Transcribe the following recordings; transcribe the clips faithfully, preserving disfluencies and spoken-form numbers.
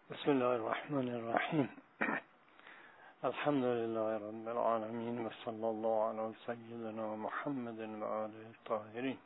بسم الله الرحمن الرحیم. الحمد لله رب العالمین و صلی الله علی سیدنا محمد و آله الطاهرین.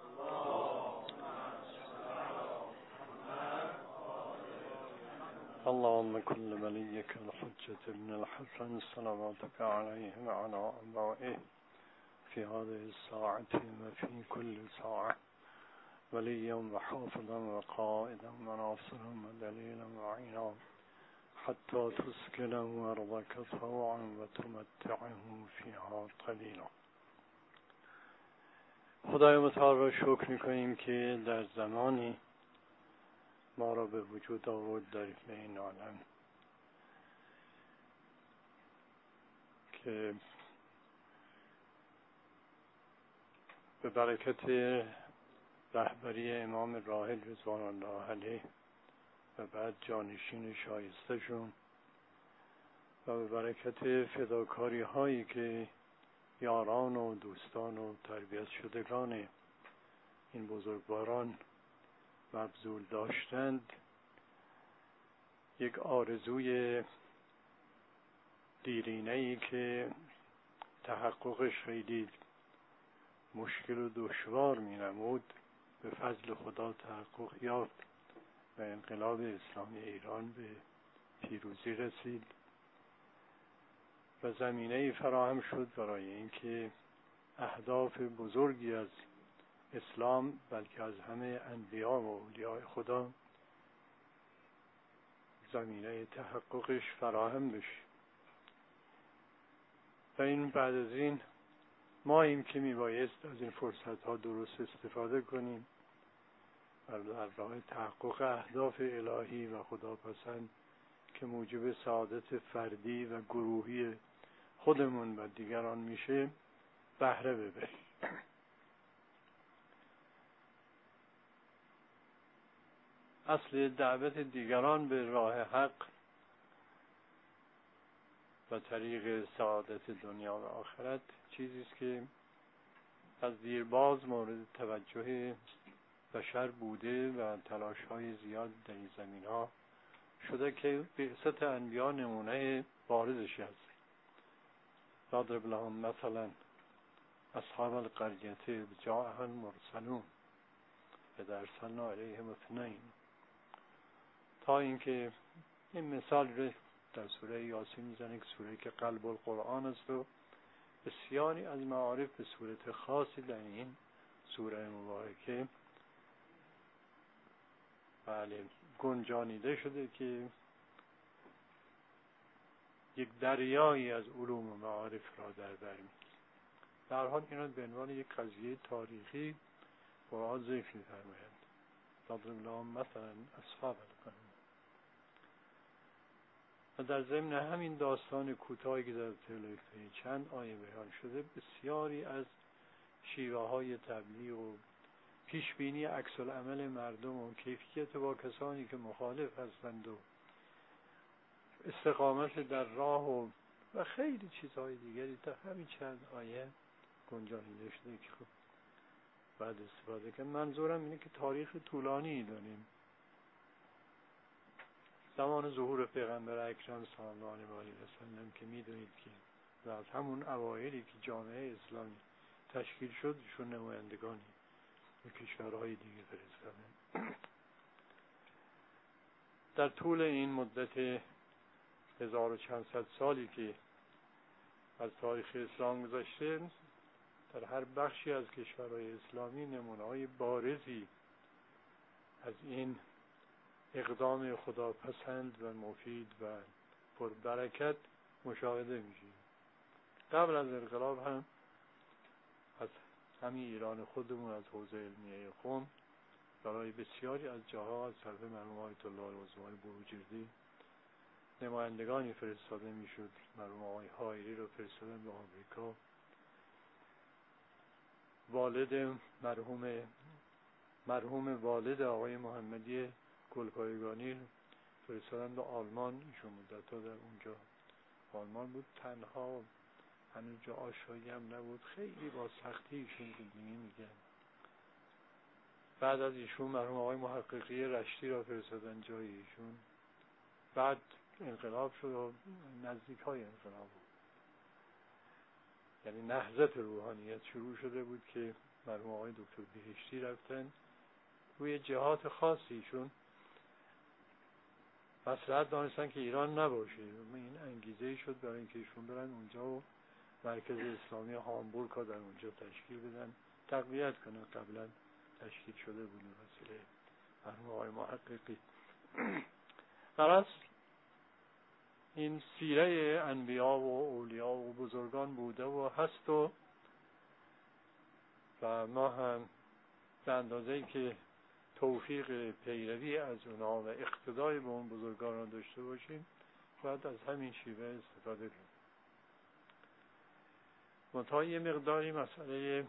اللهم كل وليك الحجة ابن الحسن صلواتك عليه وعلى آبائه في هذه الساعة وفي كل ساعة وليا وحافظا وقائدا وناصرا ودليلا وعينا حتى تسكنه أرضك طوعا وتمتعه فيها قليلا. خدای متعال را شکر می‌کنیم که در زمانی ما را به وجود آورد در این عالم که به برکت رهبری امام راحل رضوان الله علیه و بعد جانشین شایسته‌شون و به برکت فداکاری هایی که یاران و دوستان و تربیت شدگان این بزرگواران مبذول داشتند، یک آرزوی دیرینه‌ای که تحققش خیلی مشکل و دشوار می‌نمود به فضل خدا تحقق یافت و انقلاب اسلامی ایران به پیروزی رسید و زمینه‌ای فراهم شد برای اینکه اهداف بزرگی از اسلام بلکه از همه انبیا و اولیاء خدا زمینه تحققش فراهم بشه. و این بعد از این ماییم که میبایست از این فرصت ها درست استفاده کنیم و در راه تحقق اهداف الهی و خداپسند که موجب سعادت فردی و گروهی خودمون و دیگران میشه بهره ببریم. اصل دعوت دیگران به راه حق و طریق سعادت دنیا و آخرت چیزی است که از دیرباز مورد توجه بشر بوده و تلاش‌های زیاد در این زمینه‌ها شده که بعثت انبیا نمونه بارزش است. ضرب لهم مثلا اصحاب القرية اذ جاءها المرسلون اذ ارسلنا الیهم اثنین، تا اینکه این مثال رو در سوره یاسین میزنه که سوره که قلب القرآن است و بسیاری از معارف به صورت خاصی در این سوره مبارکه بله گنجانیده شده که یک دریایی از علوم و معارف را در بر می‌گیرد. در حال اینا به عنوان یک قضیه تاریخی قرآن ذکر می‌فرماید. ضرب لهم مثلا اصحاب القرية. و در ضمن همین داستان کوتاهی که در طی چند آیه بیان شده بسیاری از شیوه های تبلیغ و پیشبینی عکس العمل مردم و کیفیت با کسانی که مخالف هستند و استقامت در راه و و خیلی چیزهای دیگری در همین چند آیه گنجانیده شده که خب بعد استفاده کنم. منظورم اینه که تاریخ طولانی داریم. زمان ظهور پیغمبر اکرم صلی الله علیه و سلم که میدونید که و از همون اوایلی که جامعه اسلامی تشکیل شد شون نمایندگانی به کشورهای دیگه فرستادن. در طول این مدت هزار و چند صد سالی که از تاریخ اسلام گذشته در هر بخشی از کشورهای اسلامی نمونه‌های بارزی از این اقدام خداپسند و مفید و پربرکت مشاهده میشه. قبل از انقلاب هم از همین ایران خودمون از حوزه علمیه قم برای بسیاری از جاها از طرف مرحوم آیت الله العظمای بروجردی نمایندگانی فرستاده میشد. مرحوم آقای حائری رو فرستادن به آمریکا. والد مرحوم مرحوم والد آقای محمدی گلپایگانی فرستادن به آلمان. ایشون مدت‌ها در اونجا آلمان بود، تنها هنوز جا آشایی هم نبود، خیلی با سختی ایشون زندگی می‌کرد. بعد از ایشون مرحوم آقای محققی رشتی را فرستادن جای ایشون بعد انقلاب شد و نزدیک های انقلاب بود. یعنی نهضت روحانیت شروع شده بود که مرحوم آقای دکتر بهشتی رفتن روی جهات خاصیشون مصلحت دانستن که ایران نباشه. این انگیزه شد برای اینکه ایشون برن اونجا و مرکز اسلامی هامبورگ ها در اونجا تشکیل بدن، تقویت کنن. قبلا تشکیل شده بود وسیله مرحوم آقای محققی. درست این سیره انبیا و اولیا و بزرگان بوده و هست و و ما هم به اندازه‌ای که توفیق پیروی از اونا و اقتدای به اون بزرگان را داشته باشیم باید از همین شیوه استفاده کنیم. منتها یه مقداری مسئله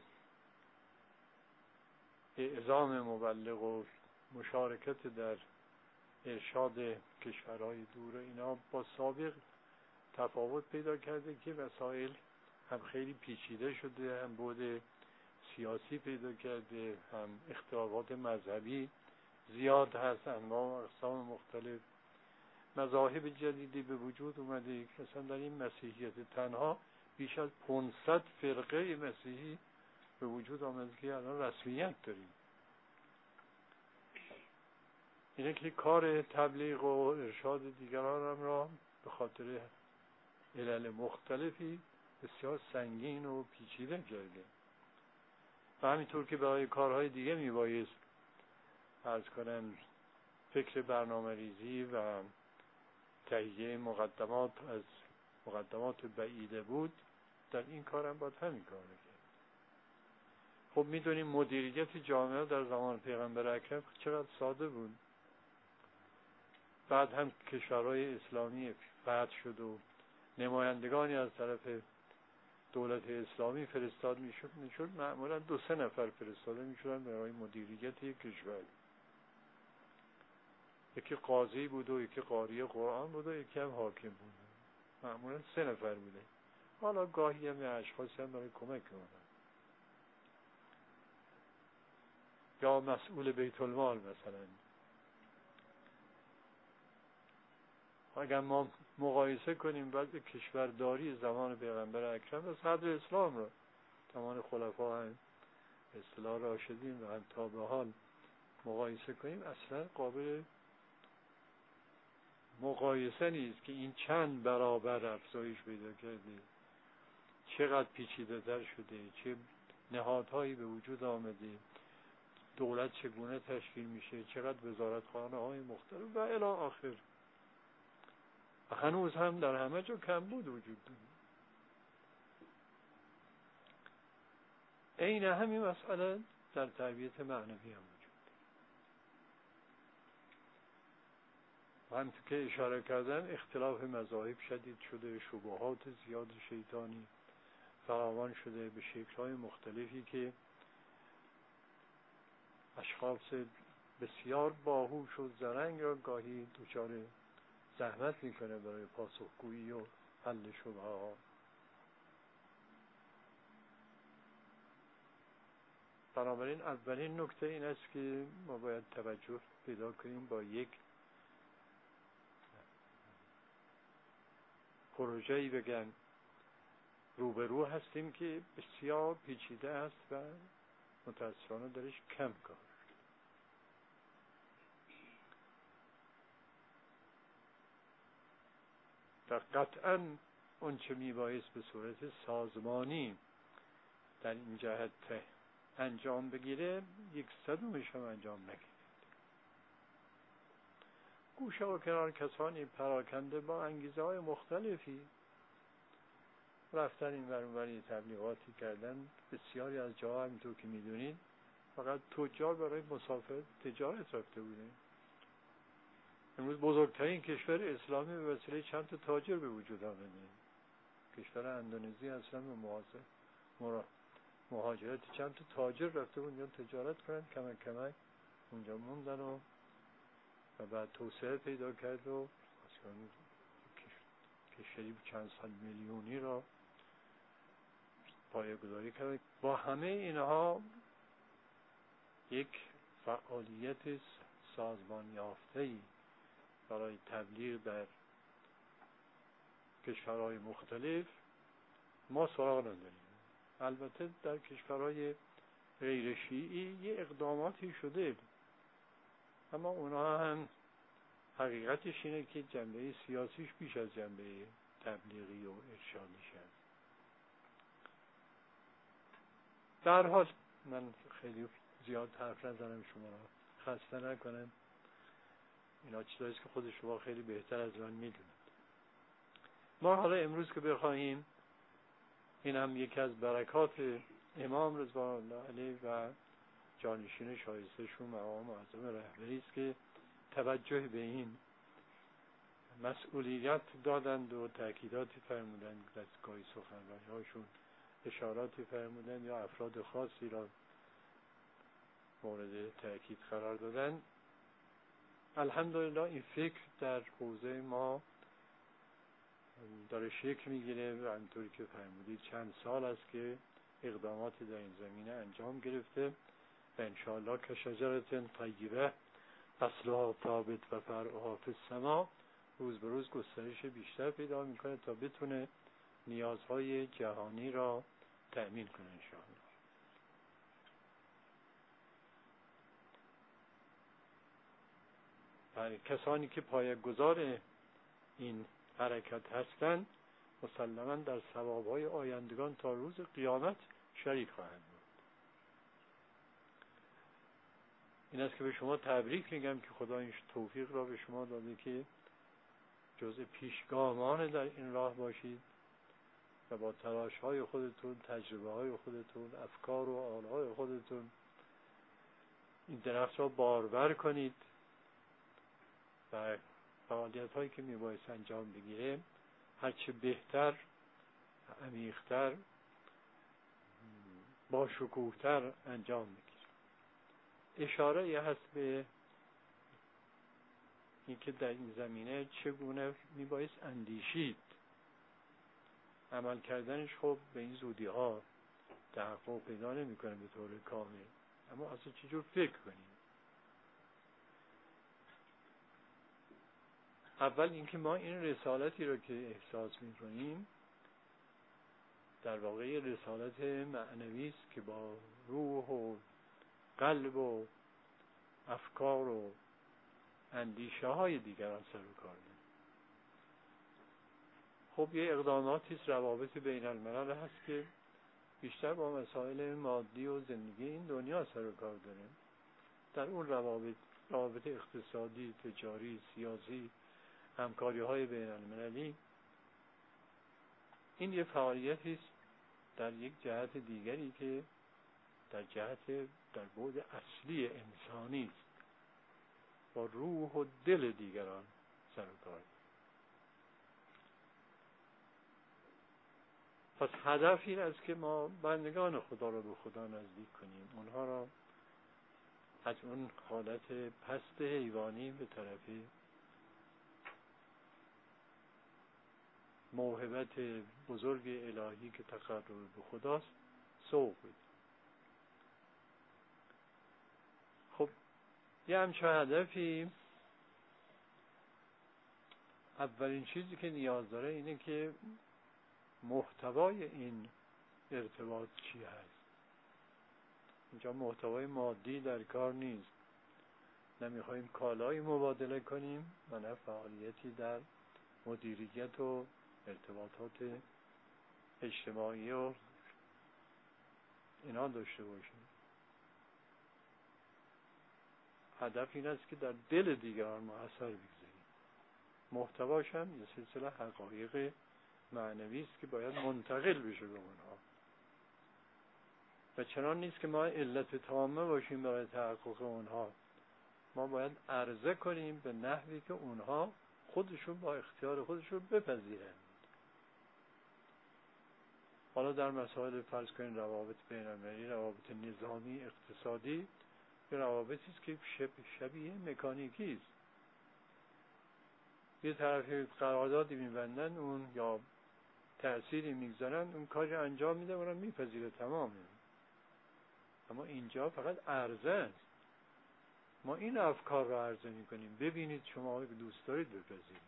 اعزام مبلغ و مشارکت در ارشاد کشورهای دور اینا با سابق تفاوت پیدا کرده که مسائل هم خیلی پیچیده شده، هم بعد سیاسی پیدا کرده، هم اختلافات مذهبی زیاد هست، انواع و اقسام مختلف، مذاهب جدیدی به وجود اومده که مثلا در این مسیحیت تنها بیش از پانصد فرقه مسیحی به وجود آمده که الان رسمیت داریم. اینه که کار تبلیغ و ارشاد دیگران هم را به خاطر علل مختلفی بسیار سنگین و پیچیده کرده و همینطور که برای کارهای دیگه میبایست عرض کنم فکر برنامه ریزی و تهیه مقدمات از مقدمات بعیده بود، در این کارم باید همین کار کرد. خب میدونیم مدیریت جامعه در زمان پیغمبر اکرم چقدر ساده بود. بعد هم کشورهای اسلامی فتح شد و نمایندگانی از طرف دولت اسلامی فرستاد میشد میشد معمولا دو سه نفر فرستاده میشدن برای مدیریت یک کشور. یکی قاضی بود و یکی قاری قرآن بود و یکی هم حاکم بود. معمولا سه نفر بوده. حالا گاهی هم اشخاصی هم برای کمک اومدن، یا مسئول بیت المال مثلا. اگر ما مقایسه کنیم بعد کشورداری زمان پیغمبر اکرم و صدر اسلام را، زمان خلفا هم اصطلاح راشدین و هم تا به حال مقایسه کنیم، اصلا قابل مقایسه نیست که این چند برابر افزایش پیدا کرده، چقدر پیچیده تر شده، چه نهادهایی به وجود آمده، دولت چگونه تشکیل میشه، چقدر وزارتخانه های مختلف و الی آخر. و هنوز هم در همه جا کمبود وجود داره. این همین مسئله در تربیت معنوی هم وجود داره. و همونطور که اشاره کردن اختلاف مذاهب شدید شده، شبهات زیاد شیطانی فراوان شده به شکل‌های مختلفی که اشخاص بسیار باهوش و زرنگ را گاهی دچار زحمت میکنه برای پاسخگویی و حل شبهه‌ها. بنابراین اولین نکته این است که ما باید توجه پیدا کنیم با یک پروژه‌ای بگن روبرو هستیم که بسیار پیچیده است و متاسفانه درش کم کار. در قطعاً اون چه میبایست به صورت سازمانی در این جهت انجام بگیره یک صدومش هم انجام نگیره. گوشه و کنار کسانی پراکنده با انگیزه های مختلفی رفتن این ورانوری تبلیغاتی کردن. بسیاری از جاها همینطور که میدونید فقط تجار برای مسافرت تجارت رفته بوده. امروز بزرگترین کشور اسلامی به وسیله چند تا تاجر به وجود آمده. کشور اندونزی اصلا به محاصره مهاجرت چند تا تاجر رفته اونجا تجارت کنند، کمک کمک اونجا موندن و و بعد توسعه پیدا کرد و کشوری چند صد میلیونی را پایه‌گذاری کرد. با همه اینها یک فعالیت سازمان یافته‌ای برای تبلیغ در کشورهای مختلف ما سراغ نداریم. البته در کشورهای غیر شیعی یه اقداماتی شده، اما اونا هم حقیقتش اینه که جنبه سیاسیش بیش از جنبه تبلیغی و ارشادیش هست. در حال من خیلی زیاد حرف نزنم، شما را خسته نکنم. اینا چیزاییست که خود شما خیلی بهتر از من میدونید. ما حالا امروز که بخواهیم، این هم یکی از برکات امام رضوان الله علیه و جانشین شایسته‌شون مقام معظم رهبری است که توجه به این مسئولیت دادند و تأکیداتی فرمودند، دستگاهی سخنرانی‌هاشون اشاراتی فرمودند یا افراد خاصی را مورد تأکید قرار دادن. الحمدلله این فکر در حوزه ما داره شکل میگیره و همونطوری که فرمودید چند سال است که اقداماتی در این زمینه انجام گرفته و انشاءالله که شجرة طیبه اصلها ثابت و فرعها فی السماء روز به روز گسترش بیشتر پیدا میکنه تا بتونه نیازهای جهانی را تأمین کنه انشاءالله. برای کسانی که پایه‌گذار این حرکت هستند مسلماً در ثوابهای آیندگان تا روز قیامت شریک خواهند بود. این است که به شما تبریک میگم که خدا این توفیق را به شما داده که جزء پیشگامان در این راه باشید و با تلاش‌های خودتون، تجربه‌های خودتون، افکار و آل‌های خودتون این درخت را بارور کنید و فعالیت‌هایی که میبایست انجام بگیره هرچه بهتر، عمیق‌تر، با شکوه‌تر انجام بگیره. اشاره یه هست به اینکه در این زمینه چگونه میبایست اندیشید. عمل کردنش خب به این زودی ها تحقق پیدا نمی‌کنه به طور کامل، اما اصلا چجور فکر کنیم. اول اینکه ما این رسالتی رو که احساس می‌کنیم در واقع رسالت معنوی است که با روح و قلب و افکار و اندیشه های دیگران سر و کار داریم. خب یه اقداماتی است، روابط بین الملل هست که بیشتر با مسائل مادی و زندگی این دنیا سر و کار داریم. در اون روابط روابط اقتصادی، تجاری، سیاسی، همکاری های بین المللی، این یه فعالیتی است در یک جهت دیگری که در جهت در بعد اصلی انسانی است، با روح و دل دیگران سر و کار. پس هدف این است که ما بندگان خدا را به خدا نزدیک کنیم، اونها را از اون حالت پست حیوانی به طرف موهبت بزرگ الهی که تقرب به خداست سوق بدیم. خب یه همچه هدفی اولین چیزی که نیاز داره اینه که محتوای این ارتباط چی هست. اینجا محتوای مادی در کار نیست، نمیخوایم کالایی مبادله کنیم و نه فعالیتی در مدیریت و ارتباطات اجتماعی و اینا داشته باشیم. هدف این است که در دل دیگران ما اثر بگذاریم. محتواش هم یه سلسله حقایق معنوی است که باید منتقل بشه به اونها و چنان نیست که ما علت تامه باشیم برای تحقق اونها. ما باید عرضه کنیم به نحوی که اونها خودشون با اختیار خودشون بپذیرند. حالا در مسائل فرض کنید روابط بین المللی، روابط نظامی، اقتصادی، یه روابطی است که شب شبیه مکانیکی است. یه طرفی قراردادی می‌بندن اون یا تأثیری میگذارن، اون کاری انجام میده، اونم میپذیره تمامه. اما اینجا فقط عرضه است. ما این افکار رو عرضه میکنیم، ببینید شما که دوست دارید بپذیرید.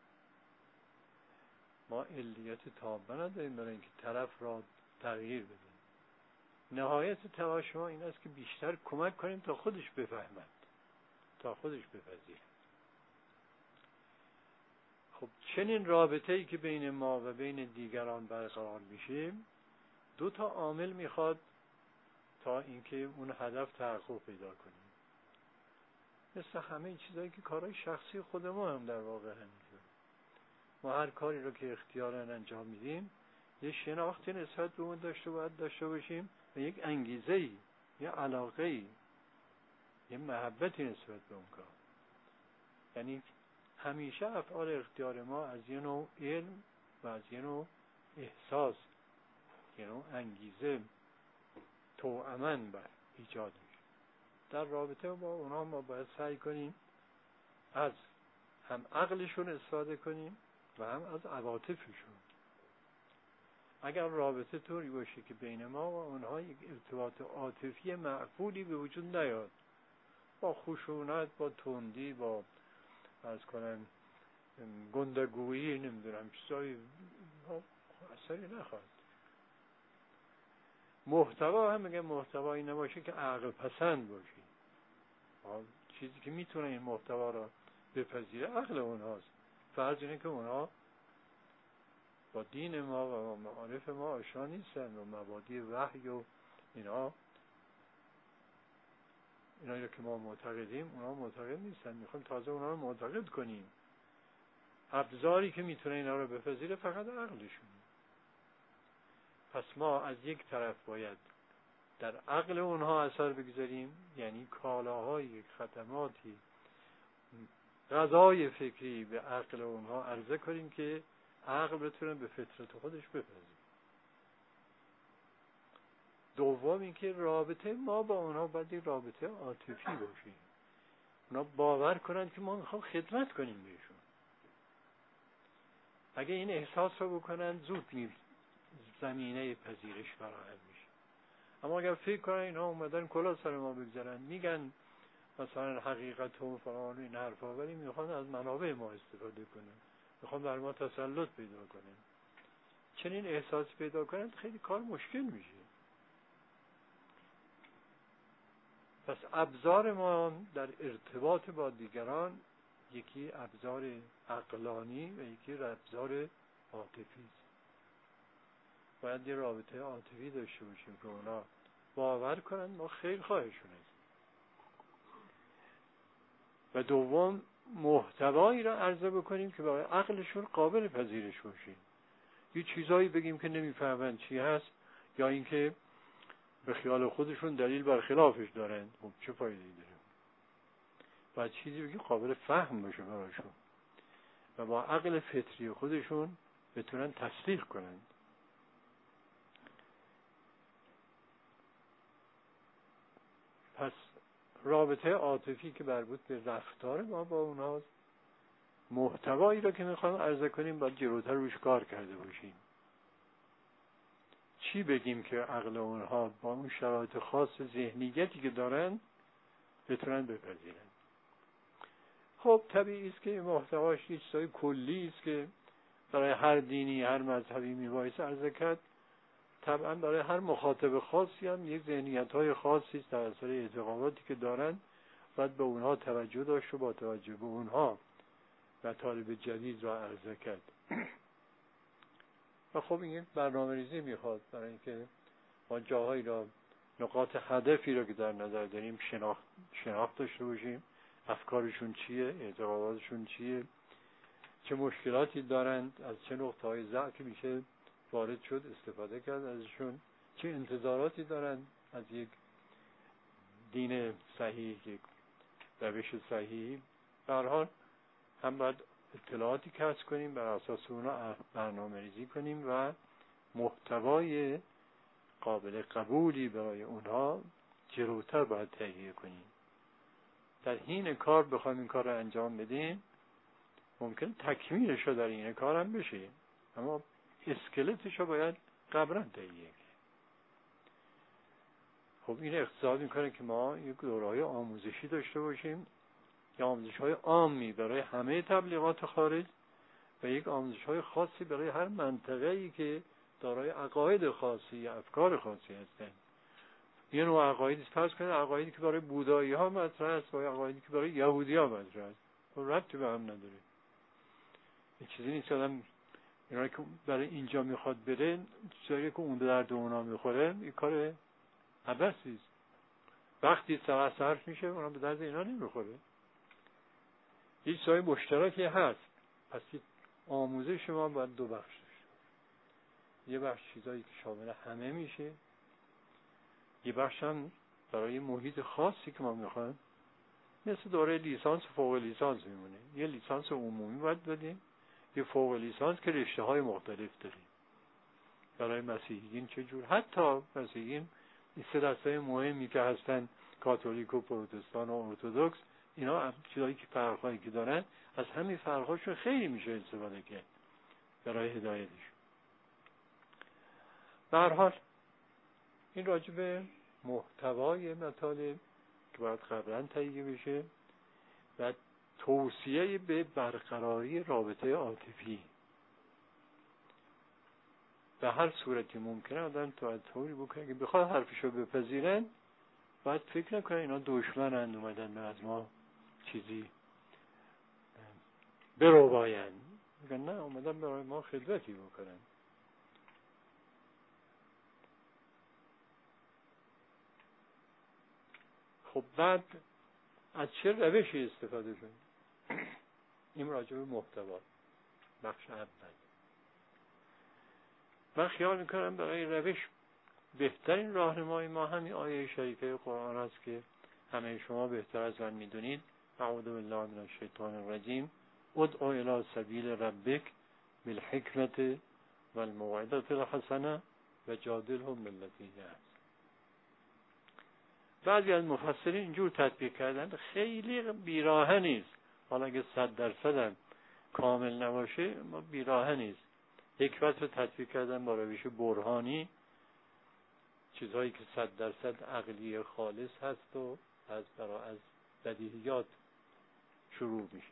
ما علیت تابه نداریم برای اینکه طرف را تغییر بدیم. نهایت تلاش ما این است که بیشتر کمک کنیم تا خودش بفهمد، تا خودش بپذیرد. خب چنین رابطه‌ای که بین ما و بین دیگران برقرار میشه، دو تا عامل میخواد تا اینکه اون هدف تحقق پیدا کنیم. مثل همه چیزایی که کارهای شخصی خود ما هم در واقع همینطور. ما هر کاری رو که اختیاراً انجام میدیم، یه شناختی نسبت به اون داشته باید داشته باشیم و یک انگیزه‌ای، یه علاقه‌ای، یه محبتی نسبت به اون کار. یعنی همیشه افعال اختیار ما از یه نوع علم و از یه نوع احساس، یه نوع انگیزه توأمن بر ایجاد میشه. در رابطه با اونا ما باید سعی کنیم از هم عقلشون استفاده کنیم و هم از عواطفشون. اگر رابطه طوری باشه که بین ما و اونها یک ارتباط عاطفی معقولی به وجود نیاد، با خشونت، با تندی، با از کنم گندگویی، نمیدونم چیزایی، اثری نخواهد. محتوا هم میگه محتوایی نباشه که عقل پسند باشه. چیزی که میتونه این محتوا را بپذیره عقل اونهاست. فرض اینه که اونها با دین ما و معارف ما آشنا نیستن و مبادی وحی و اینا اینا که ما معتقدیم اونها معتقد نیستن. میخوایم تازه اونها رو معتقد کنیم. ابزاری که میتونه اینا رو بپذیره فقط عقلشون. پس ما از یک طرف باید در عقل اونها اثر بگذاریم، یعنی کالاهای خدماتی غذای فکری به عقل اونها عرضه کنیم که عقل بتونه به فطرت خودش بپذیره. دوم اینکه رابطه ما با اونها باید یک رابطه عاطفی باشه. اونا باور کنن که ما میخوام خدمت کنیم بهشون. اگه این احساس رو بکنن زود می زمینه پذیرش فراهم میشه. اما اگر فکر کنن اینا اومدن کلا سر ما بگذارن، میگن مثلا حقیقت و فلان این حرفا، ولی میخوان از منابع ما استفاده کنن، میخوان بر ما تسلط پیدا کنن، چنین احساس پیدا کنن خیلی کار مشکل میشه. پس ابزار ما در ارتباط با دیگران یکی ابزار عقلانی و یکی ابزار عاطفی است. باید یه رابطه عاطفی داشته باشیم که اونا باور کنن ما خیر خواهشون هستیم. و دوم محتوایی را عرضه بکنیم که برای عقلشون قابل پذیرش باشه. یه چیزایی بگیم که نمیفهمن چی هست، یا اینکه به خیال خودشون دلیل بر خلافش دارن، خب چه فایده‌ای داره؟ باید چیزی بگیم قابل فهم باشه براشون و با عقل فطری خودشون بتونن تصدیق کنن. پس رابطه عاطفی که مربوط به رفتار ما با اونهاست، محتوایی را که میخوایم عرضه کنیم باید جلوتر روش کار کرده باشیم. چی بگیم که عقل اونها با اون شرایط خاص ذهنیتی که دارن بتونن بپذیرن. خب طبیعی است که محتواش یه چیزای کلی است که برای هر دینی، هر مذهبی میبایست عرضه کرد. طبعا برای هر مخاطب خاصی هم یک ذهنیت‌های خاصی است در اثر اعتقاداتی که دارن، باید به اونها توجه داشت و با توجه به اونها مطالب جدید را عرضه کرد. و خب این یک برنامه‌ریزی میخواد برای اینکه ما جاهایی را، نقاط هدفی را که در نظر داریم شناخت شناخت داشته باشیم. افکارشون چیه، اعتقاداتشون چیه، چه مشکلاتی دارند، از چه نقطه‌های ضعف میشه وارد شد استفاده کرد ازشون، چه انتظاراتی دارند از یک دین صحیح، یک روش صحیح. به هر حال هم باید اطلاعاتی کسب کنیم، بر اساس اونا برنامه‌ریزی کنیم و محتوای قابل قبولی برای اونها جلوتر باید تهیه کنیم. در حین کار بخوایم این کار رو انجام بدیم، ممکن تکمیلش رو در این کار هم بشه، اما اسکلتش رو باید قبلا تهیه کنیم. خب این اقتضا میکنه که ما یک دوره‌های آموزشی داشته باشیم، یا آموزش‌های عامی برای همه تبلیغات خارج و یک آموزش‌های خاصی برای هر منطقه‌ای که دارای عقاید خاصی یا افکار خاصی هستند. یه نوع عقایدی فرض کنید عقایدی که برای بودایی‌ها مطرح است و عقایدی که برای یهودی‌ها مطرح است، ربطی به هم نداره. این چیزی نیست آدم اینا که برای اینجا میخواد بره چیزایی که اون درد اونا میخوره این کار عبثی است. وقتی سر صرف میشه اونا به درد اینا نمیخوره. هیچ چیزای مشترکی هست. پس آموزش ما باید دو بخش داشته. یه بخش چیزایی که شامل همه میشه، یه بخش هم برای محیط خاصی که ما میخوایم، مثل دوره لیسانس و فوق لیسانس میمونه. یه لیسانس عمومی باید بدیم، یه فوق لیسانس که رشته های مختلف داریم. برای مسیحیین چجور؟ حتی مسیحیین این سه دسته مهمی که هستن، کاتولیک و پروتستان و ارتدوکس، اینا چیزایی که فرقایی که دارن، از همین فرقاشون خیلی میشه استفاده کرد برای هدایتشون. به هر حال این راجع به محتوای مطالب که باید قبلا تهیه بشه و توصیه به برقراری رابطه عاطفی به هر صورتی ممکنه آدم تو طوری بکنه که بخواد حرفشو بپذیرن، باید فکر نکنه اینا دشمنند اومدن از ما چیزی برو باین، میگن نه اومدن برای ما خدمتی بکنن. خب بعد از چه روشی استفاده کنیم؟ این راجع به محتوا بخش اول. من خیال میکنم برای روش بهترین راهنمای ما همین آیه شریفه قرآن است که همه شما بهتر از من میدونید. اعوذ بالله من الشیطان الرجیم ادع الی سبیل ربک بالحکمت والموعظة الحسنه و جادلهم بالتی هی احسن. بعضی از مفسرین اینجور تطبیق کردن، خیلی بیراهه نیست. حالا اگه صد درصد هم کامل نباشه ما بیراهه نیست. حکمت رو تطبیق کردن با روش برهانی، چیزهایی که صد درصد عقلی خالص هست و از برای از بدیهیات شروع میشه.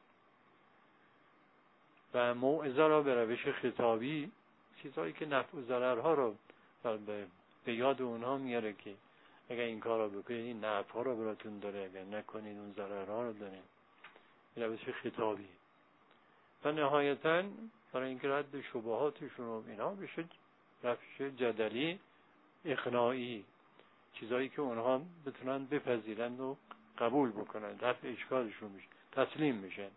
و موعظه را به روش خطابی، چیزهایی که نفع و ضررها رو به یاد اونها میاره که اگر این کار رو بکنید این نفعها رو براتون داره، اگر نکنید اون ضررها رو داره. این روش خطابی. و نهایتاً برای اینکه رد شبهاتشون رو اینا بشه روش جدلی اقناعی، چیزایی که اونها بتونن بپذیرند و قبول بکنن، رفع اشکالشون میشه، تسلیم میشن.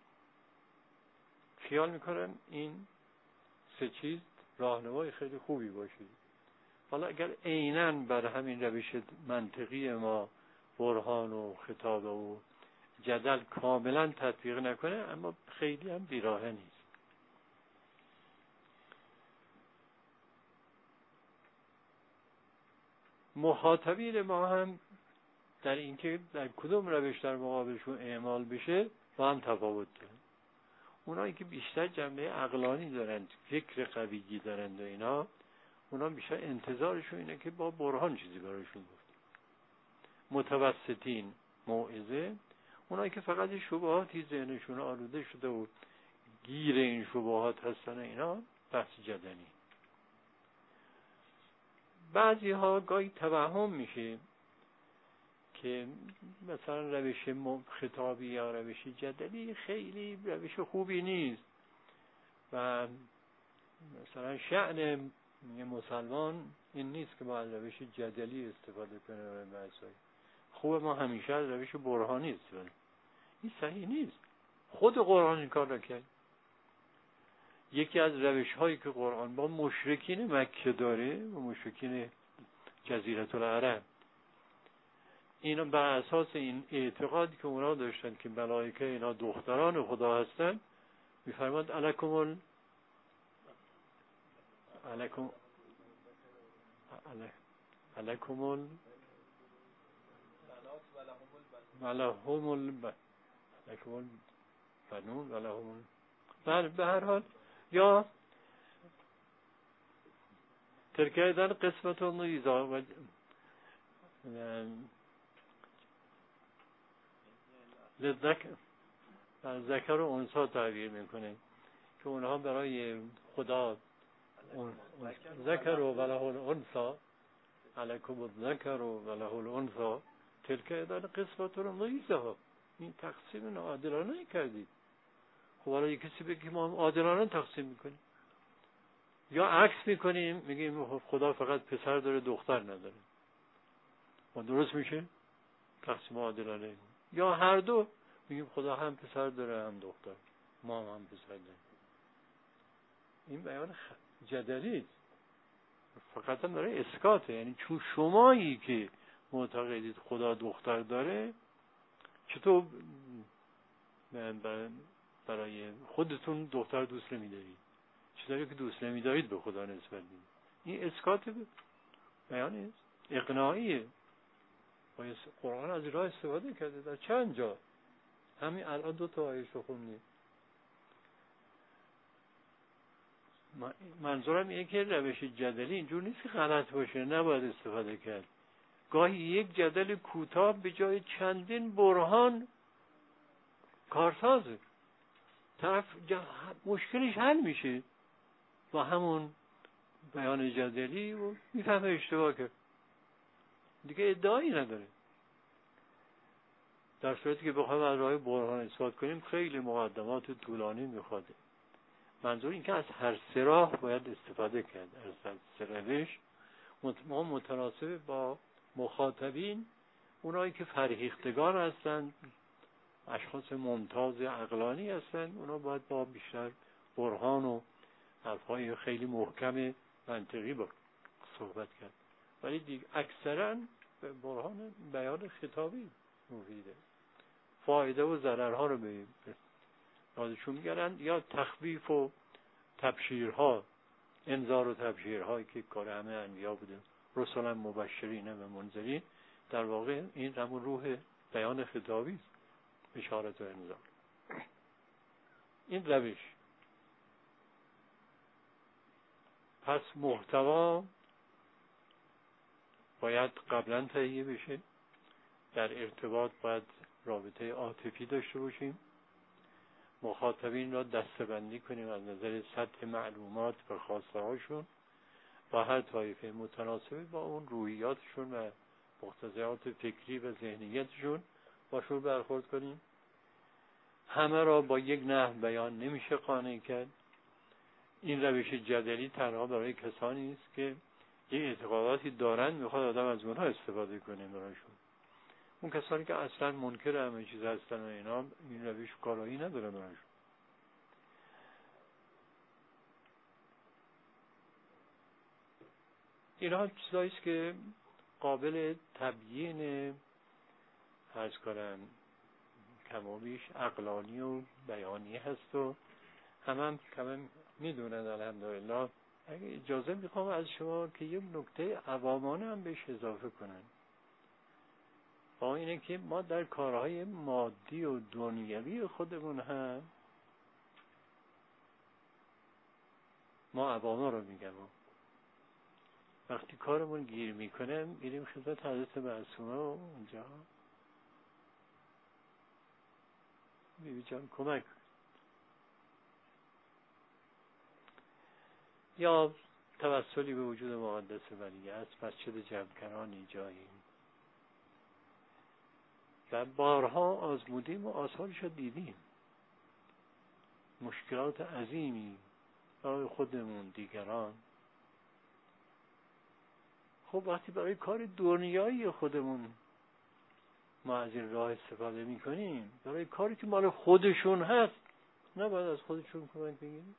خیال میکنم این سه چیز راهنمای خیلی خوبی باشه. حالا اگر عیناً بر همین روش منطقی ما برهان و خطاب و جدل کاملا تطبیق نکنه، اما خیلی هم بیراهه نیست. مخاطبین ما هم در اینکه در کدوم روش در مقابلشون اعمال بشه با هم تفاوت دارن. اونایی که بیشتر جنبه عقلانی دارن، فکر قویی دارن و اینا، اونا بیشتر انتظارشون اینه که با برهان چیزی براشون گفت. متوسطین موعظه، اونایی که فقط شبهاتی ذهنشون آلوده شده و گیر این شبهات هستن، اینا بحث جدلی. بعضی ها گاهی توهم میشه که مثلا روش خطابی یا روش جدلی خیلی روش خوبی نیست و مثلا شأن مسلمان این نیست که با روش جدلی استفاده کنه برای بحث‌های خوب. ما همیشه از روش برهانی استفاده. این صحیح نیست. خود قرآن این کار را کرد. یکی از روش هایی که قرآن با مشرکین مکه داره و مشرکین جزیره العرب، اینا بر اساس این اعتقادی که اونا داشتن که ملائکه اینا دختران خدا هستن، میفرماد علیکم ال علیکم علیکم ال ولهم الب علیکم البنون ولهم. بله به هر حال یا ترکیدن قسمت و نیزا و لذک ذکر و انثی تعبیر میکنه که اونها برای خدا ذکر و وله الانثی علیکم الذکر و وله الانثی تلک اذا قسمة ضیزى. این تقسیم ناعادلانه کردید. خب حالا یک کسی بگه ما عادلانه تقسیم میکنیم یا عکس میکنیم میگیم خدا فقط پسر داره دختر نداره، ما درست میشه تقسیم عادلانه. یا هر دو میگیم خدا هم پسر داره هم دختر، ما هم, هم پسر داریم. این بیان جدلی فقط هم داره اسکاته، یعنی چون شمایی که معتقدید خدا دختر داره چطور برای خودتون دختر دوست نمیدارید؟ چطوری که دوست نمیدارید به خدا نسبت میدید؟ این اسکات بیان است، اقناعیه. باید قرآن از راه استفاده کرده در چند جا. همین الان دو تا آیه رو خوندیم. منظورم اینه که روش جدلی اینجور نیست که غلط باشه، نباید استفاده کرد. گاهی یک جدل کوتاه به جای چندین برهان کارسازه، طرف مشکلش حل میشه با همون بیان جدلی و میفهمه اشتباه کرد، دیگه ادعایی نداره. در صورتی که بخوایم از راه برهان اثبات کنیم خیلی مقدمات طولانی میخواد. منظور این که از هر سه راه باید استفاده کرد، از سه روش. ما متناسب با مخاطبین، اونایی که فرهیختگان هستند، اشخاص ممتاز عقلانی هستند، اونا باید با بیشتر برهان و حرفای خیلی محکم منطقی با صحبت کرد. ولی دیگه اکثرا برهان بیان خطابی مفیده، فایده و ضررها رو به یادشون میگرن، یا تخویف و تبشیرها، انذار و تبشیرهایی که کار همه انبیا بوده، رسولا مبشرین و منذرین. در واقع این همون روح بیان خطابی است، بشارت و انذار. این روش. پس محتوا باید قبلا تهیه بشه. در ارتباط باید رابطه عاطفی داشته باشیم. مخاطبین را دسته‌بندی کنیم از نظر سطح معلومات و خواسته هاشون، با هر طایفه متناسب با اون روحیاتشون و مقتضیات فکری و ذهنیتشون باشون برخورد کنیم. همه را با یک نحو بیان نمیشه قانع کرد. این روش جدلی تنها برای کسانی است که یه اعتقاداتی دارن، میخواد آدم از اونها استفاده کنه برایشون. اون کسانی که اصلا منکر همه چیز هستن و اینا، این روش کارایی نداره برایشون. اینها چیزایی است که قابل تبیین فرض کنم کم و بیش عقلانی و بیانی هست و همه هم کم میدونن الحمدلله. اگه اجازه میخوام از شما که یه نکته عوامانه هم بهش اضافه کنن، با اینه که ما در کارهای مادی و دنیوی خودمون هم، ما عواما رو میگم، وقتی کارمون گیر میکنه میریم خدمت حضرت معصومه و اونجا بیبی جان کمک، یا توسلی به وجود مقدس ولی است، مسجد جمکرانی جاییم و بارها آزمودیم و آثارش رو دیدیم. مشکلات عظیمی برای خودمون، دیگران. خب وقتی برای کار دنیایی خودمون ما از این راه استفاده میکنیم، برای کاری که مال خودشون هست نباید از خودشون کمک بگیریم.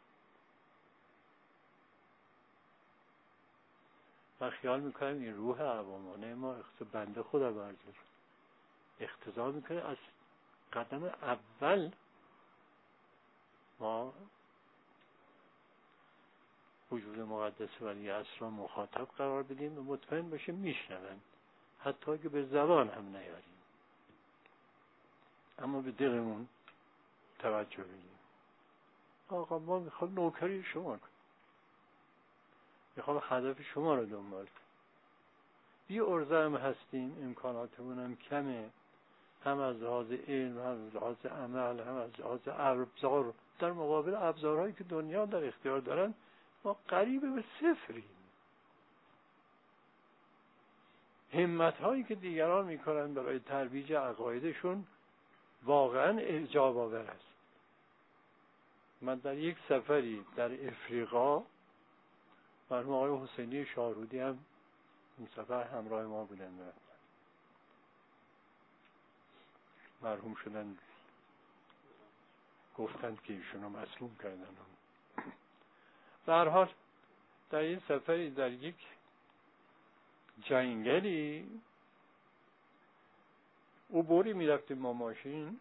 و خیال میکنم این روح عوامانه ما بنده خدا برزر اقتضا میکنه از قدم اول ما وجود مقدس ولی اصل را مخاطب قرار بدیم و مطمئن باشیم میشنون، حتی که به زبان هم نیاریم، اما به دلمون توجه بدیم. آقا ما میخوام نوکری شما کنیم، میخوام هدف شما رو دنبال کنیم، بی ارزه هم هستیم، امکاناتمون هم کمه، هم از لحاظ علم، هم از لحاظ عمل، هم از لحاظ ابزار. در مقابل ابزارهایی که دنیا در اختیار دارن ما قریب به صفریم. همت هایی که دیگران میکنن برای ترویج عقایدشون واقعا اعجاب آور است. من در یک سفری در افریقا، مرحوم آقای حسینی شاهرودی هم این سفر همراه ما بودن، مرحوم شدن، گفتند که ایشونو مسموم کردن. به هر حال در این سفری در یک جنگلی عبوری میرفتیم ما ماشین،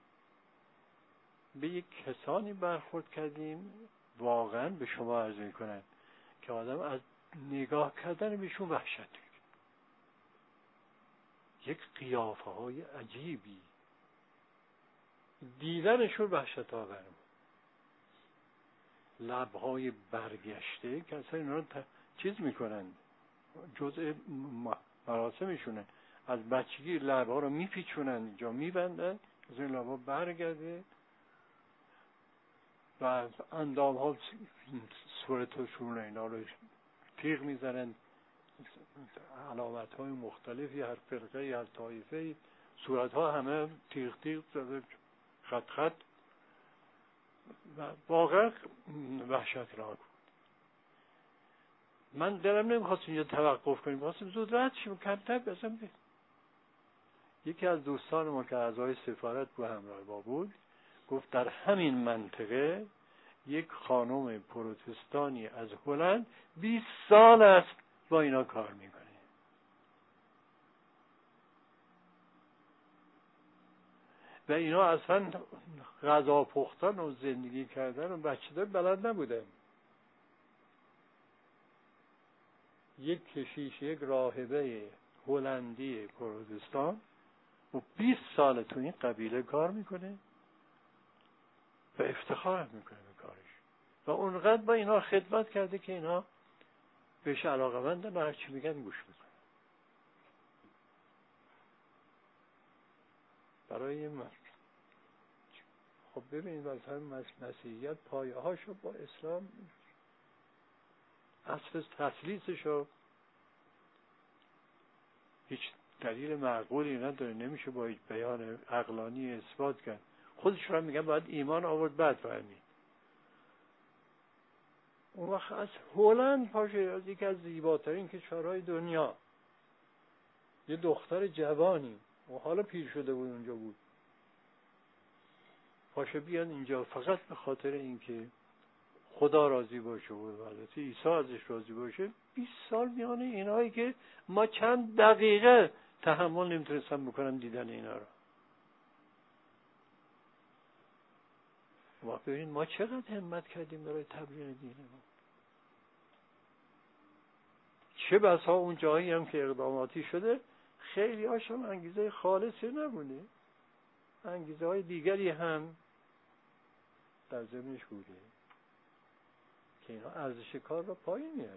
به یک کسانی برخورد کردیم واقعا به شما عرض میکنن که آدم از نگاه کردن بهشون وحشت می‌کنه. یک قیافه های عجیبی، دیدنشون وحشت آور، لبهای برگشته که اصلا اینا رو چیز میکنن، جزء مراسمشونه. از بچگی لبها رو میپیچونن، اینجا میبندن از این لبها برگرده و از اندام ها صورتشون اینا رو تیغ میزنن، علامت های مختلفی، هر فرقه هر طایفه، صورت ها همه تیغ تیغ زده، خط خط، و واقعا وحشتناک. من دلم نمیخواست اینجا توقف کنیم، خواستم زود رد شیم کمتر بزن بید. یکی از دوستان ما که اعضای سفارت با همراه با بود گفت در همین منطقه یک خانم پروتستانی از هلند بیست سال است با اینا کار میکنه و اینا اصلا غذا پختن و زندگی کردن و بچه دار بلد نبودن. یک کشیش، یک راهبه هلندی پروتستان و بیست سال تو این قبیله کار میکنه و افتخار میکنه به کارش و اونقدر با اینا خدمت کرده که اینا بهش علاقه‌مندن و هر چی میگن گوش میکنن. برای این مرد خب ببینید مثلا مسیحیت پایه هاشو با اسلام، اصل تسلیسشو هیچ دلیل معقولی نداره، نمیشه با هیچ بیان عقلانی اثبات کرد. خودش را میگن باید ایمان آورد بعد فهمید. اون وقت از هلند پاشه، از یکی از زیباترین کشورهای دنیا، یه دختر جوانی و حالا پیر شده بود اونجا بود، پاشه بیان اینجا فقط به خاطر اینکه خدا راضی باشه و البته عیسی ازش راضی باشه. بیست سال میانه اینایی که ما چند دقیقه تحمل نمیتونستم بکنم دیدن اینا رو. ما ببینید ما چقدر همت کردیم برای تبلیغ دین ما. چه بسا اون جایی هم که اقداماتی شده خیلی هاشم انگیزه خالصی نبوده، انگیزه های دیگری هم در ضمنش بوده که اینا ارزش کار رو پایین میاره.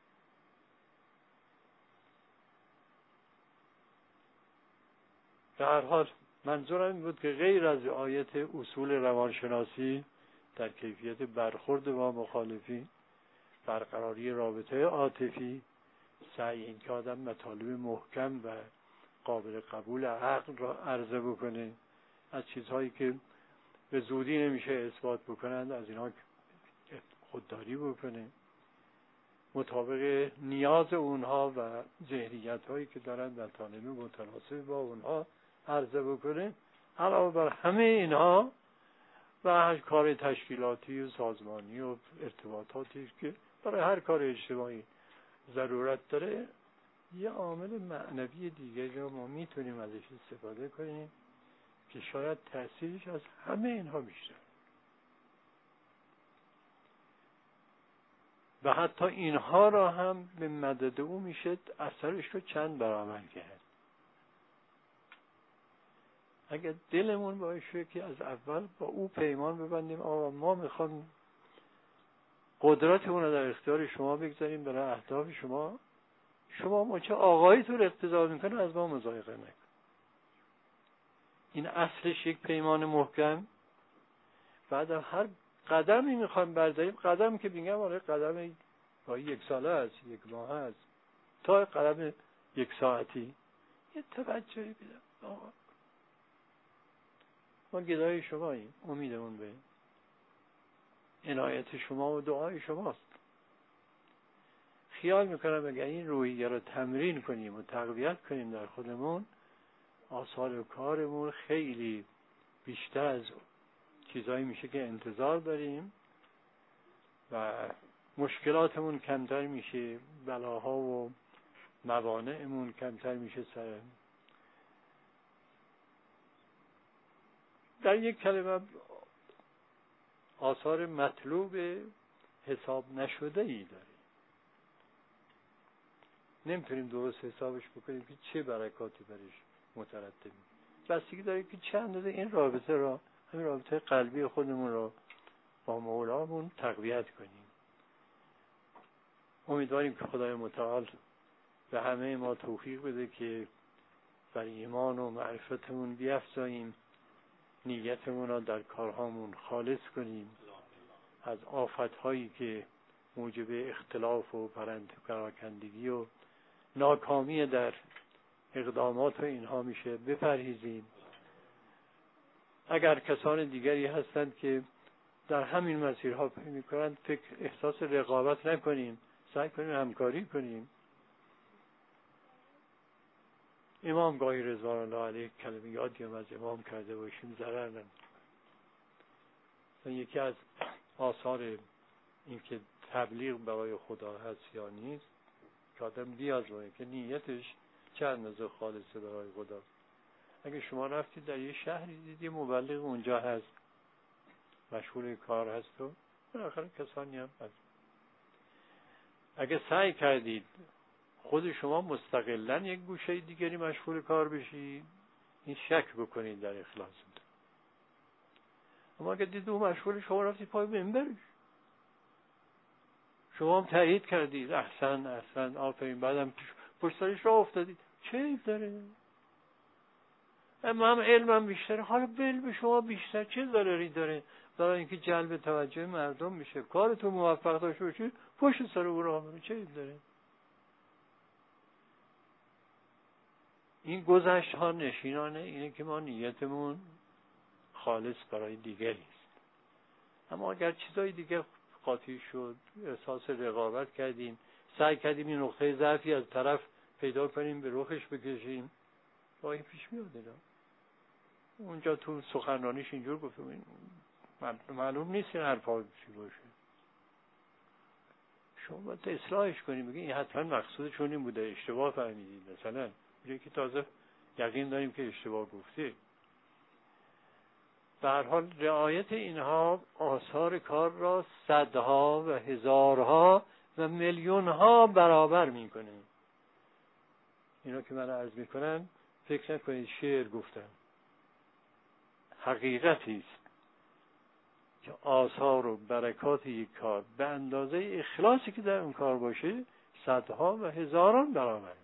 در هر حال منظورم این بود که غیر از آیت اصول روانشناسی در کیفیت برخورد با مخالفین، برقراری رابطه عاطفی، سعی این که آدم مطالب محکم و قابل قبول عقل را عرضه بکنه، از چیزهایی که به زودی نمیشه اثبات بکنند از اینا خودداری بکنه، مطابق نیاز اونها و ذهنیت هایی که دارن در طالب متناسب با اونها عرضه بکنه. علاوه بر همه اینها و هر کار تشکیلاتی و سازمانی و ارتباطاتی که برای هر کار اجتماعی ضرورت داره، یه عامل معنوی دیگه رو ما میتونیم ازش استفاده کنیم که شاید تأثیرش از همه اینها بیشتر و حتی اینها را هم به مدد او میشه اثرش رو چند برابر کرد. اگر دلمون باشه که از اول با او پیمان ببندیم آقا ما میخوام قدرتمون رو در اختیار شما بگذاریم برای اهداف شما شما ما چه آقایی تو رو اقتضا میکنه از ما مضایقه نکن. این اصلش یک پیمان محکم. بعد هر قدمی میخوایم برداریم، قدم که میگم آره قدم با یک ساله است، یک ماه است، تا قدم یک ساعتی یه توجهی بدم. آقا ما گدای شماییم، امیدمون به عنایت شما و دعای شماست. خیال میکنم اگر این روحیه رو تمرین کنیم و تقویت کنیم در خودمون، آثار کارمون خیلی بیشتر از چیزایی میشه که انتظار داریم و مشکلاتمون کمتر میشه، بلاها و موانعمون کمتر میشه سر. در یک کلمه آثار مطلوب حساب نشده ای داره. نمیتونیم درست حسابش بکنیم که چه برکاتی برش مترتب میشه. بستگی داره که چه اندازه این رابطه را، همین رابطه قلبی خودمون را با مولامون تقویت کنیم. امیدواریم که خدای متعال به همه ما توفیق بده که بر ایمان و معرفتمون بیفزاییم، نیتمون را در کارهامون خالص کنیم، از آفت‌هایی که موجب اختلاف و پراکندگی و ناکامی در اقدامات و اینها میشه بپرهیزیم. اگر کسان دیگری هستند که در همین مسیرها پی میکنند، فکر احساس رقابت نکنیم، سعی کنیم همکاری کنیم. امام گاهی رضوان الله علیه کلمه یادی هم از امام کرده باشیم ضرر نمیکنه. یکی از آثار این که تبلیغ برای خدا هست یا نیست که آدم بیازمایه که نیتش چه اندازه خالصه برای خدا. اگه شما رفتید در یه شهری دیدی مبلغ اونجا هست، مشغول کار هست و بالاخره کسانی هم هست، اگه سعی کردید خود شما مستقلاً یک گوشه دیگری مشغول کار بشید، این شک بکنید در اخلاصتون. اما اگه دید اون مشغول، شما رفتید پای منبرش، شما هم تایید کردید احسن احسن آفرین، بعدم پشت سرش راه افتادید، چه عیب داره؟ اما هم علمم بیشتره، حالا علم شما بیشتر چه ضرری داره؟ برای اینکه جلب توجه مردم میشه، کارتون موفق داشته باشید پشت سر او راه برو، چه عیب داره؟ این گذشت ها نشینانه اینه که ما نیتمون خالص برای دیگری است. اما اگر چیزای دیگه قاطی شد، احساس رقابت کردیم، سعی کردیم این نقطه ضعفی از طرف پیدا کنیم به رخش بکشیم، راهی پیش میاد. اونجا تو سخنرانیش اینجور گفتم، معلوم نیست این حرفا چی باشه، شما باید اصلاحش کنیم، بگید این حتما مقصودشون این بوده، اشتباه فهمیدید. مثلا میگه که تازه یقین داریم که اشتباه گفته. به هر حال رعایت اینها آثار کار را صدها و هزارها و میلیونها برابر میکنه. اینا که من عرض میکنم فکر نکنید شعر گفتم، حقیقتی است که آثار و برکات یک کار به اندازه اخلاصی که در اون کار باشه صدها و هزاران برابر میشه.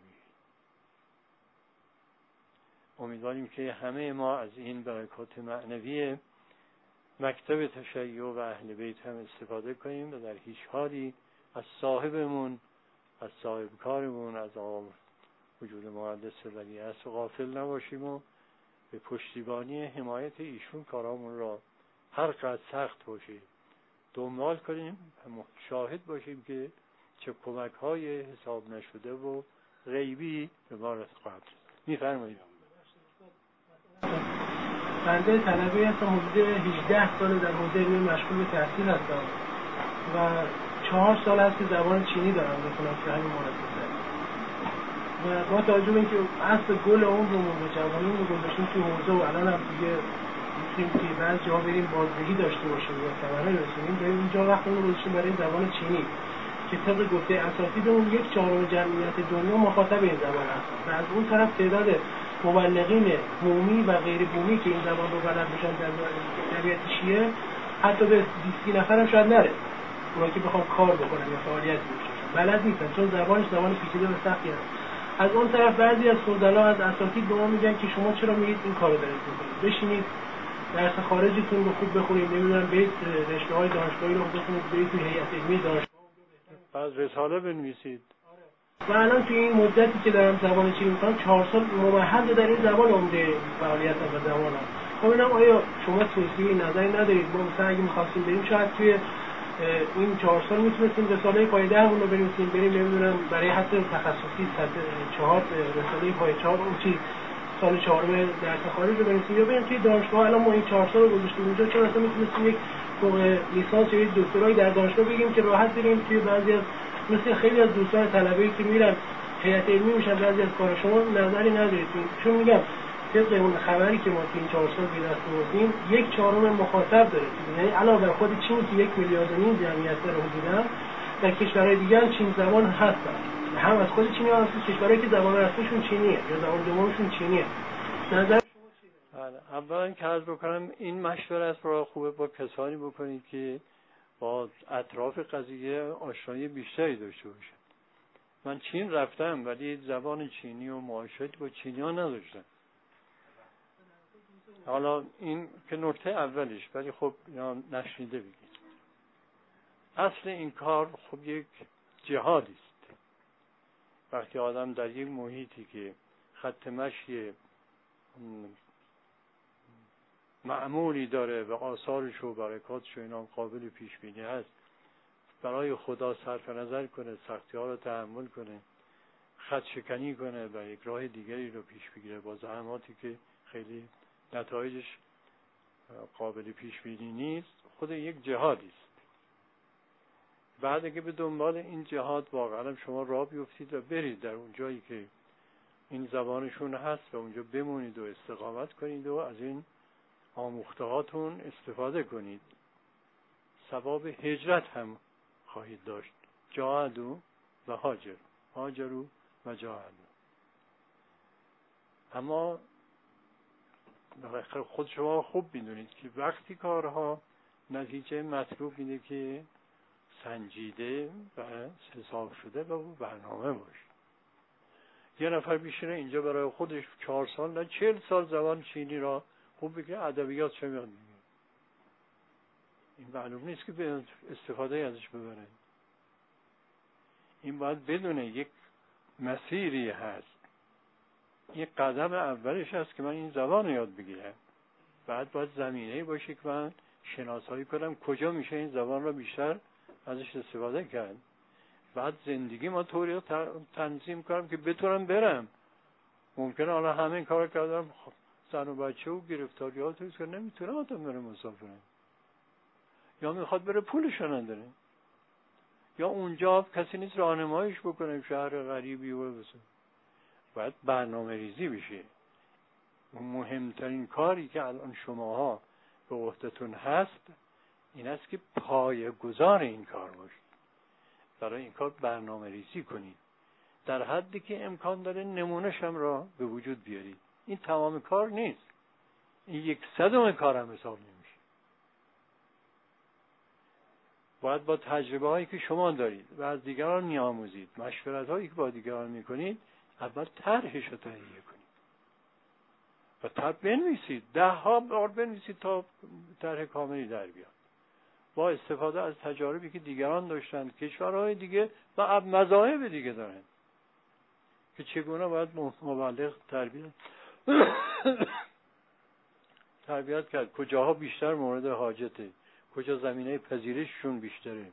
امیدواریم که همه ما از این برکات معنوی مکتب تشیع و اهل بیت هم استفاده کنیم و در هیچ حالی از صاحبمون، از صاحب کارمون، از آقا وجود مقدس ولی اصل غافل نباشیم و به پشتیبانی حمایت ایشون کارامون را هر قدر سخت باشه دنبال کنیم و شاهد باشیم که چه کمک های حساب نشده و غیبی به ما رسید. میفرمایید. بنده طلبی هستم، حدود هجده سال در حوزه علمی مشغول به تحصیل هستم و چهار سال هست که زبان چینی دارم بخونم که همین مناسبت و با توجه به اینکه اصل گل عمرمون و جوانیمون رو گذاشتیم توی حوزه و الان هم دیگه میتونیم که بعضی جاها بریم بازدهی داشته باشیم و ثمره برسونیم، داریم اینجا وقتمون رو گذاشتیم برای زبان چینی که طبق گفته اساتیدمون یک چهارم جمعیت دنیا مخاطب این زبان هست و از اون طرف تعداد مبلغین بومی و غیر بومی که این زبان رو بلد باشن در جمعیت شیعه حتی به بیست نفر هم شاید نره، اونا که بخوام کار بکنن یا فعالیت بکنن. بلد نیستن، چون زبانش زبان پیچیده و سختی است. از اون طرف بعضی از فضلا از اساتید به ما میگن که شما چرا میرید این کارو دارید میکنید، بشینید درس خارجتون رو خوب بخونید، نمیدونم برید رشته‌های دانشگاهی رو بخونید، برید توی هیئت علمی دانشگاه بعد رساله بنویسید. و الان توی این مدتی که دارم زبان چینی می‌خونم چهار سال ممحض در این زبان عمده فعالیت و زبانم. خب اینم آیا شما توصیه نظری ندارید؟ ما مثلا اگه می‌خواستیم بریم شاید توی این چهار سال میتونستیم رساله پایه ده رو بنویسیم، بریم نمیدونم برای حتی تخصصی سطح چهار رساله پایه چهار اون چی سال چهارم درس خارج رو بنویسیم، یا بریم توی دانشگاه. الان ما این چهار سال رو گذاشتیم اونجا، چون اصلا میتونستیم یک فوق لیسانس یا یک دکترایی در دانشگاه بگیریم که راحت بریم توی بعضی از مثل خیلی از دوستان طلبه‌ای که میرن هیئت علمی میشن بعضی از کارا. شما نظری ندارید؟ چون میگم طبق اون خبری که ما توی این چهار سال به دست آوردیم یک چهارم مخاطب داره، یعنی علاوه بر خود چین که یک میلیارد و نیم جمعیت داره حدوداً، در کشورهای دیگه هم چین زبان هستن، هم از خود چینی هم از کشورهایی که زبان رسمیشون چینیه یا زبان دومشون چینیه. نظر اولا که عرض بکنم این مشورت رو خوبه با کسانی بکنید که با اطراف قضیه آشنایی بیشتری داشته باشن. من چین رفتم ولی زبان چینی و معاشرت با چینی‌ها نداشتم. حالا این که نکته اولش، ولی خب اینا نشنیده بگید. اصل این کار خب یک جهادی است. وقتی آدم در یک محیطی که خط مشی معمولی داره و آثارش و برکاتش و اینا قابل پیش بینی هست، برای خدا صرف نظر کنه، سختی ها رو تحمل کنه، خط شکنی کنه و یک راه دیگری رو پیش بگیره با زحماتی که خیلی نتایجش قابل پیش بینی نیست، خود یک جهادی است. بعد که به دنبال این جهاد واقعا شما راه بیفتید و برید در اون جایی که این زبانشون هست و اونجا بمونید و استقامت کنید و از این آموختهاتون استفاده کنید، ثواب هجرت هم خواهید داشت. جاهدوا و هاجروا، هاجروا و جاهدوا. اما خود شما خوب میدونید که وقتی کارها نتیجه مطلوب اینه که سنجیده و حساب شده و برنامه باشه. یه نفر میشینه اینجا برای خودش چهار سال نه چهل سال زبان چینی را خوب بگه، ادبیات چه میاد میگه، این معلوم نیست که به استفاده ازش ببره. این باید بدونه یک مسیری هست، یک قدم اولش هست که من این زبان یاد بگیرم. بعد باید زمینه‌ای باشه که من شناسایی کنم کجا میشه این زبان را بیشتر ازش استفاده کرد. بعد زندگی ما طوری تنظیم کنم که بتونم برم. ممکنه حالا همه این کار کردم، زن و بچه و گرفتاریات هست که نمیتونه آدم بره مسافره، یا میخواد بره پولشو نداره، یا اونجا کسی نیست راهنماییش بکنه، شهر غریبی و بسه. باید برنامه ریزی بشه. مهمترین کاری که الان شماها به عهدتون هست این است که پایه‌گذار این کار باشید. برای این کار برنامه ریزی کنید، در حدی که امکان داره نمونه‌ش هم را به وجود بیارید. این تمام کار نیست، این یک صدم کار هم حساب نمیشه. باید با تجربه هایی که شما دارید و از دیگران می‌آموزید، مشورت هایی که با دیگران میکنید، اول طرحش رو تهیه کنید و طرح بنویسید، ده ها بار بنویسید تا طرح کاملی در بیاد، با استفاده از تجاربی که دیگران داشتن، کشورهای دیگه و مذاهب دیگه دارن که چگونه باید مبلغ تربیت تربیت کرد، کجاها بیشتر مورد حاجته، کجا زمینه پذیرششون بیشتره،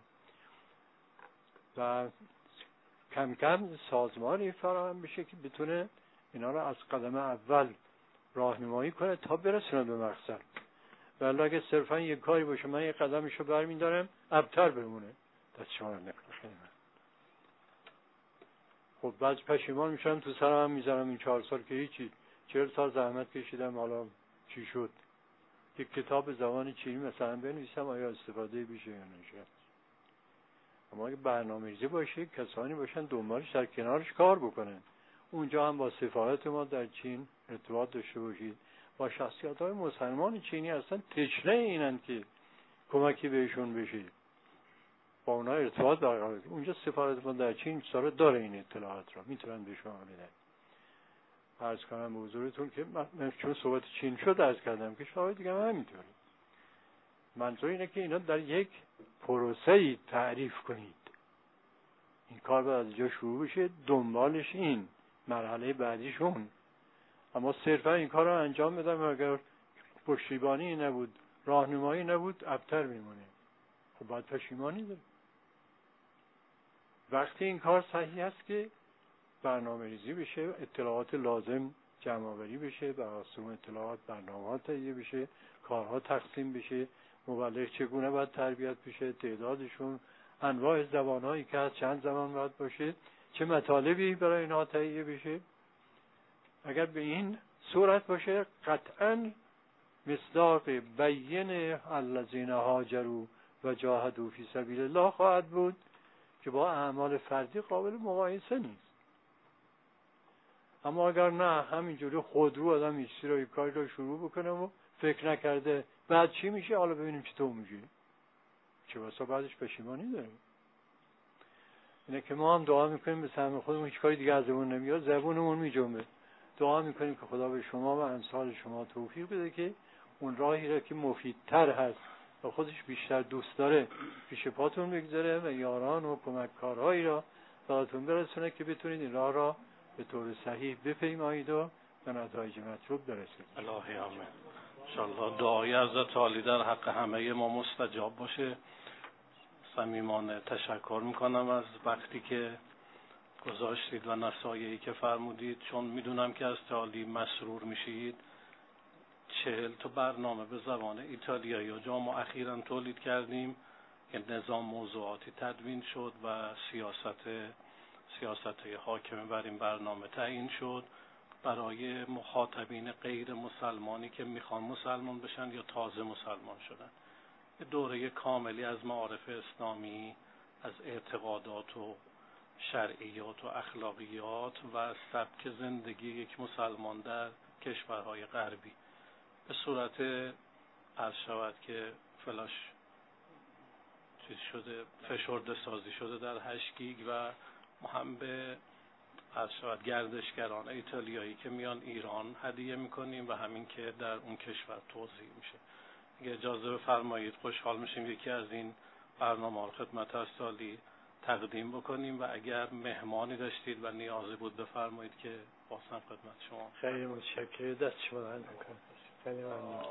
و کم کم سازمانی فراهم بشه که بتونه اینا رو از قدم اول راهنمایی کنه تا برسونه به مقصد. ولی اگه صرفا یک کاری باشه من یک قدمشو برمی‌دارم ابتر بمونه، دست شما رو نکنه. خب بعد پشیمان میشم، تو سرم میزنم این چهار سال که هیچی، چهل سال زحمت کشیدم، حالا چی شد؟ یک کتاب زبان چینی مثلا بنویسم، آیا استفاده بشه یا نشه؟ اما اگه برنامه‌ریزی باشه، کسانی باشن دنبالش در کنارش کار بکنن. اونجا هم با سفارت ما در چین ارتباط داشته باشید، با شخصیت‌های مسلمان چینی هستن، تشنه اینن که کمکی بهشون بشه. با اونا ارتباط برقرار کنید. اونجا سفارتخانه در چین ساره داره این اطلاعات را، میتونن به شما بدن. عرض کنم به حضورتون که من چون صحبت چین شد عرض کردم که شاید دیگه هم همینطوره. منظور اینه که اینا در یک پروسه‌ای تعریف کنید. این کار باید از جا شروع بشه، دنبالش این مرحله بعدیشون. اما صرفا این کار رو انجام بدم و اگر پشتیبانی نبود، راهنمایی نبود، ابتر میمونه. خب باید پشیمانی داره. وقتی این کار صحیح است که برنامه ریزی بشه، اطلاعات لازم جمع آوری بشه، بر اساس اطلاعات برنامه‌ها تهیه بشه، کارها تقسیم بشه، مبلغ چگونه باید تربیت بشه، تعدادشون، انواع زبان‌هایی که از چند زبان باید باشه، چه مطالبی برای اینها تهیه بشه. اگر به این صورت باشه قطعاً مصداق بیین الذین هاجروا و جاهدوا فی سبیل الله خواهد بود که با اعمال فردی قابل مقایسه نیست. اما اگر نه همینجوری خودرو آدم این چیزی رو یک کاری رو شروع بکنه و فکر نکرده بعد چی میشه، حالا ببینیم چطور میشه، چه بسا بعدش پشیمانی داریم. اینه که ما هم دعا میکنیم به سهم خودمون، هیچ کاری دیگه ازمون نمیاد، زبونمون میجنبه. دعا میکنیم که خدا به شما و امثال شما توفیق بده که اون راهی را که مفیدتر هست و خودش بیشتر دوست داره پیش پاتون بگذاره و یاران و کمککارهایی را براتون برسونه که بتونید این راه را به طور صحیح بپیمایید و به نتایج مطلوب برسید. الهی آمین. انشاءالله دعای حضرت عالی در حق همه ما مستجاب باشه. صمیمانه تشکر میکنم از وقتی که گذاشتید و نصایحی که فرمودید، چون میدونم که از تعالی مسرور میشید. چهل تا برنامه به زبان ایتالیایی و جامعه اخیراً تولید کردیم که نظام موضوعاتی تدوین شد و سیاست سیاست حاکمه بر این برنامه تعیین شد برای مخاطبین غیر مسلمانی که میخوان مسلمان بشن یا تازه مسلمان شدن. یه دوره کاملی از معارف اسلامی، از اعتقادات و شرعیات و اخلاقیات و سبک زندگی یک مسلمان در کشورهای غربی به صورت عرض شود که فلاش چیز شده، فشرده سازی شده در هشت گیگ و هم به عرض شود گردشگران ایتالیایی که میان ایران هدیه میکنیم و همین که در اون کشور توزیع میشه. اگه اجازه بفرمایید خوشحال میشیم یکی از این برنامه رو خدمت از سالی تقدیم بکنیم و اگر مهمانی داشتید و نیازی بود بفرمایید که بازم خدمت شما. خیلی متشکرم، دست شما درد نکنه. خیلی ممنون.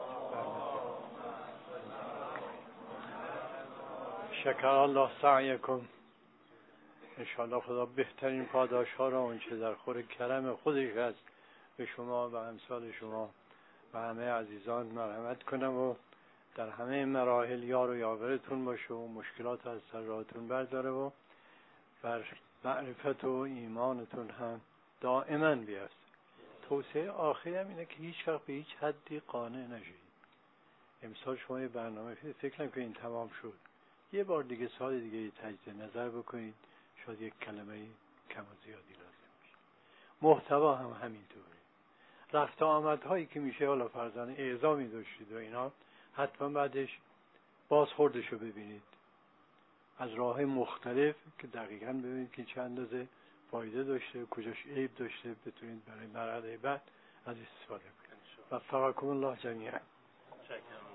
شکر الله سعیکم. انشاءالله خدا بهترین پاداش ها را اونچه در خور کرم خودش هست به شما و امثال شما و همه عزیزان مرحمت کنم و در همه مراحل یار و یاورتون باشه و مشکلات از سر راهتون برداره و بر معرفت و ایمانتون هم دائما بیاست. توصیه آخری هم اینه که هیچ وقت به هیچ حدی قانع نشید. امسال شما یه برنامه فکر نکنید این تمام شد، یه بار دیگه سال دیگه تجدید نظر بکنید، شاید یک کلمه کم و زیادی لازم میشه. محتوا هم همینطوره. رفت آمدهایی که میشه، حالا فرضاً اعزامی داشتید و اینا، حتما بعدش بازخوردشو ببینید از راه مختلف که دقیقاً ببینید که چند اندازه فایده داشته، کجاش عیب داشته، بتونید برای مرحله بعد از استفاده کنید. و فقاکم الله جمیعا.